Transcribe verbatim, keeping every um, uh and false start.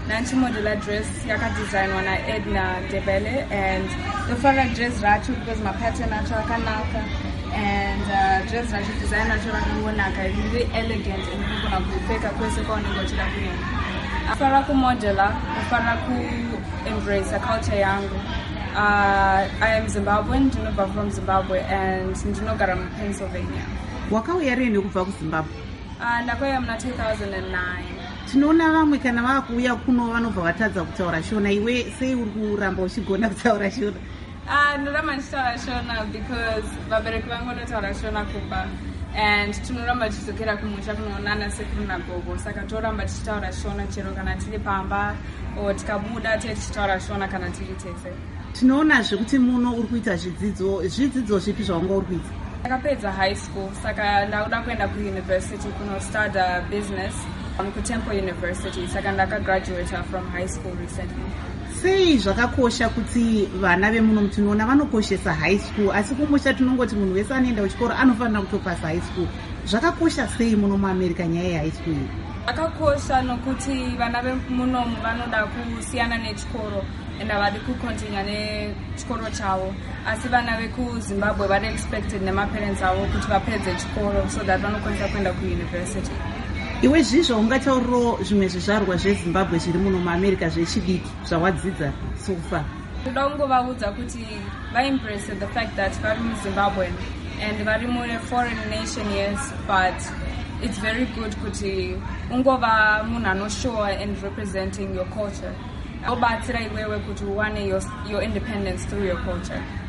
nanchi modular dress yakadesignwa naEdna Debele, and ndofara dress racho because mapattern acho akanaka, and uh, dress racho design racho rakangonaka, really elegant and kugona kupfeka kwese kwaunenge uchida kuenda. Kufara kumodular kufara ku embrace a culture yangu. Uh, I am Zimbabwean, ndinobva from Zimbabwe, and ndinogara muPennsylvania. Wakauya rini kubva kuZimbabwe? Uh, ndakauya muna two thousand nine. Tinoona vamwe kana vakuuya kuno vanobva vatadza kutaura Shona. Iwe sei uri kuramba uchigona kutaura Shona? Ah, ndoramba ndichitaura Shona because vabereki vangu vanotaura Shona kumba, and tinoramba tichizokera kumusha kunoonana sekuru nagogo, saka toramba tichitaura Shona chero kana tiri pamba o tikabuda tiri tichitaura Shona kana tiri tese. Tinoonazve kuti muno uri kuita zvidzidzo zvidzidzo zvipi zvawanga uri kuita? Ndakapedza high school, saka ndakuda kuenda kuuniversity kunostudy business um, kuTemple University, saka ndakagraduate from high school recently. Sei zvakakosha kuti vana vemuno tinoona vanokoshesa high school, asi kumusha tinongoti munhu wese anoenda kuchikoro anofanira kutopasa high school. Zvakakosha sei muno muAmerica nyaya yehigh school iyi? Zvakakosha nokuti vana vemuno vanoda kusiyana nechikoro and avadi kukontinua nechikoro chavo, asi vana vekuZimbabwe vari expected nemaparents avo kuti vapedze chikoro so that vanokwanisa kuenda kuuniversity. Iwe zvizvo ungatauriro zvimwe zvizvarwa zveZimbabwe zviri muno muAmerica zvechidiki zvawadzidza so far? Ndoda kungovaudza kuti vaembrace the fact that vari muZimbabwean and vari muforeign nation, yes, but it's very good kuti ungova munhu anoshowa and representing your culture. Obatsira iwewe kuti uwane your, your independence through your culture.